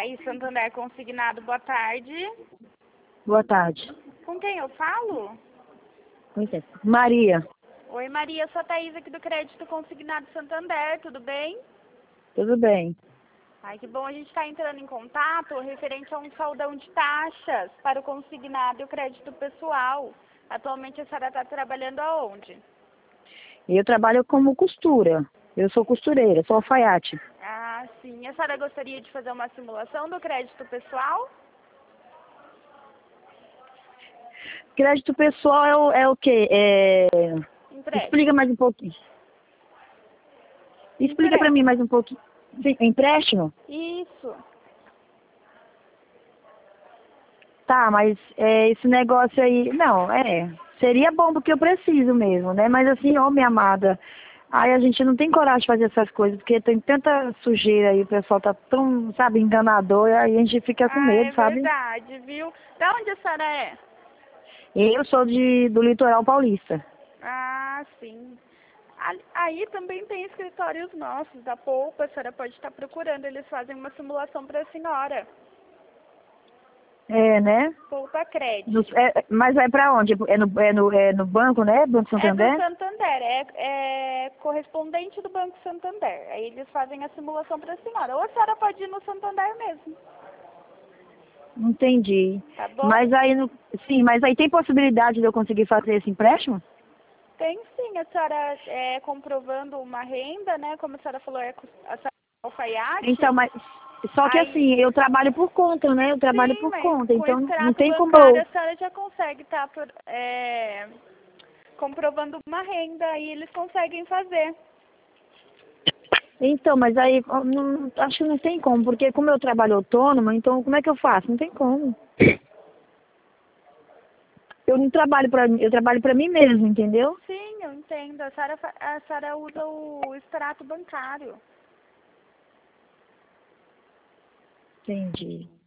Thaís Santander Consignado, boa tarde. Boa tarde. Com quem eu falo? Com licença. Maria. Oi, Maria, sou a Thaís aqui do Crédito Consignado Santander, tudo bem? Tudo bem? Ai, que bom, a gente está entrando em contato referente a um saldão de taxas para o consignado e o crédito pessoal. Atualmente a senhora está trabalhando aonde? Eu trabalho como costura. Eu sou costureira, sou alfaiate. Ah, sim. A senhora gostaria de fazer uma simulação do crédito pessoal? Crédito pessoal é o quê? Empréstimo. Explica mais um pouquinho. Explica para mim mais um pouquinho. Sim, empréstimo? Isso. Tá, mas esse negócio aí... Não, seria bom porque eu preciso mesmo, né? Mas assim, ó, minha amada... Aí a gente não tem coragem de fazer essas coisas, porque tem tanta sujeira aí, o pessoal tá tão, sabe, enganador, e aí a gente fica com medo, É sabe? verdade, viu? Da onde a senhora é? Eu sou do litoral paulista. Ah, sim. Aí também tem escritórios nossos, da Poupa, a senhora pode estar procurando, eles fazem uma simulação para a senhora. É, né? Poupa Crédito. Mas é pra onde? É no banco, né? Banco É do Santander? Santander, é correspondente do Banco Santander. Aí eles fazem a simulação para a senhora. Ou a senhora pode ir no Santander mesmo, Entendi. tá bom? Mas aí, sim, mas aí tem possibilidade de eu conseguir fazer esse empréstimo? Tem sim, a senhora comprovando uma renda, né? Como a senhora falou, a senhora é Então, alfaiate. mas só que Aí, assim, eu trabalho por conta, né? Eu trabalho sim, por mas conta, com então não extrato tem como bancário eu... a senhora já consegue estar comprovando uma renda e eles conseguem fazer. Então, mas aí acho que não tem como, porque como eu trabalho autônoma, então como é que eu faço? Não tem como. Eu não trabalho eu trabalho para mim mesmo, entendeu? Sim, eu entendo. A senhora usa o extrato bancário. Entendi.